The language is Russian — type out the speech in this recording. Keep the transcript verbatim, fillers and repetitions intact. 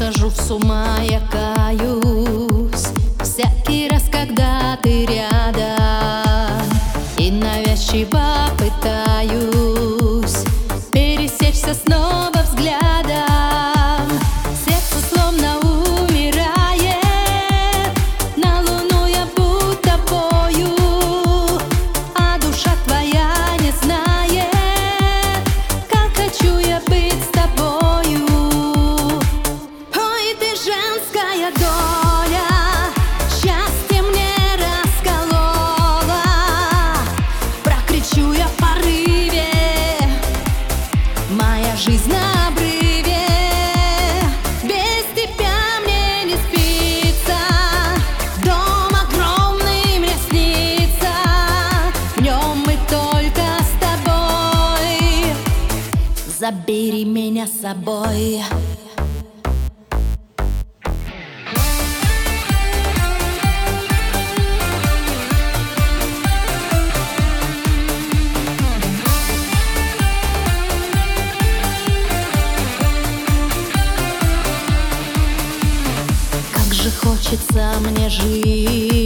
схожу с ума, я каюсь всякий раз, когда ты рядом, и навязчиво пытаюсь пересечься снова взглядом. Сердце словно умирает, на луну я будто пою, а душа твоя не знает, как хочу я быть с тобою. Ой, ты женская доля, счастье мне расколола, прокричу я в порыве, моя жизнь на обрыве. Без тебя мне не спится, дом огромный мне снится, в нем мы только с тобой. Забери меня с собой. Как же хочется мне жить